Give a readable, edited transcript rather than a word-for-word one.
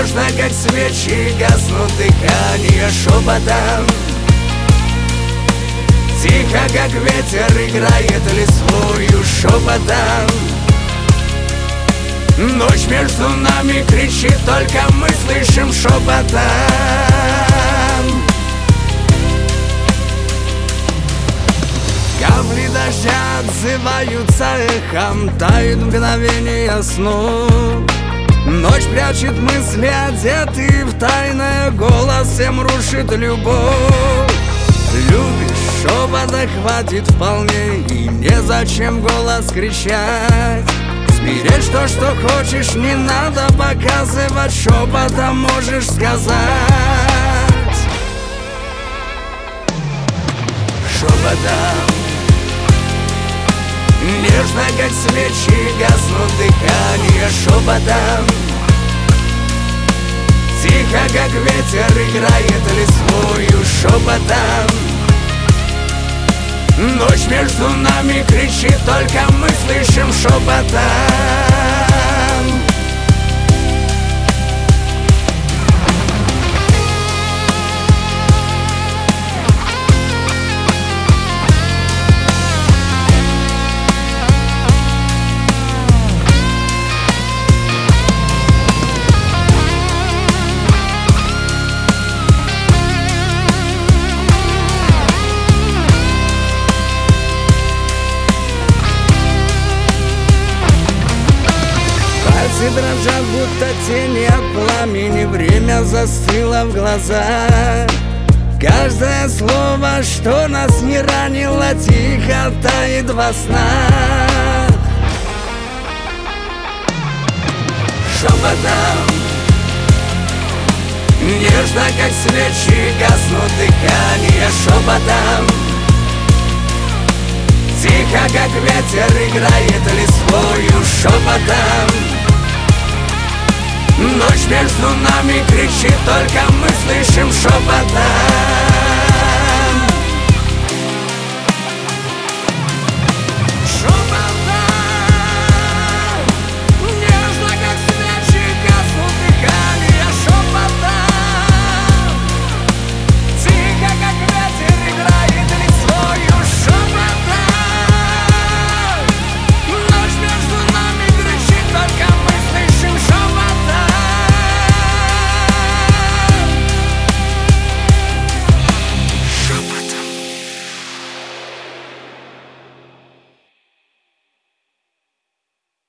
Нежно, как свечи, гаснут дыхание шепотом. Тихо, как ветер, играет листвою шепотом. Ночь между нами кричит, только мы слышим шепотом. Капли дождя отзываются эхом, тают мгновения сну. Ночь прячет мысли, одетые в тайное, голос всем рушит любовь. Любишь, шепота хватит вполне, и незачем голос кричать. Смирить то, что хочешь, не надо показывать, шепотом можешь сказать. Шепотом. Нежно, как свечи, гаснут дыхание шепотом. Тихо, как ветер, играет листвою шепотом. Ночь между нами кричит, только мы слышим шепотом. Пальцы дрожат, будто тени от пламени, время застыло в глазах. Каждое слово, что нас не ранило, тихо тает во снах. Шепотом. Нежно, как свечи, гаснут дыхание шепотом. Тихо, как ветер, играет листвою шепотом. Ночь между нами кричит, только мы слышим шепотом.